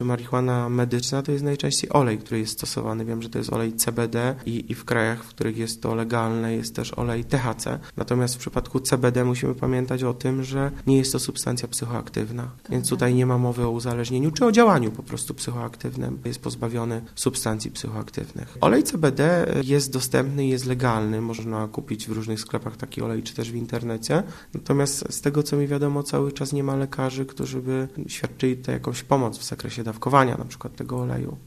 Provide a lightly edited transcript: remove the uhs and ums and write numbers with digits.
Marihuana medyczna to jest najczęściej olej, który jest stosowany. Wiem, że to jest olej CBD i w krajach, w których jest to legalne, jest też olej THC. Natomiast w przypadku CBD musimy pamiętać o tym, że nie jest to substancja psychoaktywna, więc tutaj nie ma mowy o uzależnieniu czy o działaniu po prostu psychoaktywnym. Jest pozbawiony substancji psychoaktywnych. Olej CBD jest dostępny i jest legalny. Można kupić w różnych sklepach taki olej, czy też w internecie. Natomiast z tego, co mi wiadomo, cały czas nie ma lekarzy, którzy by świadczyli tutaj jakąś pomoc w zakresie dawkowania na przykład tego oleju.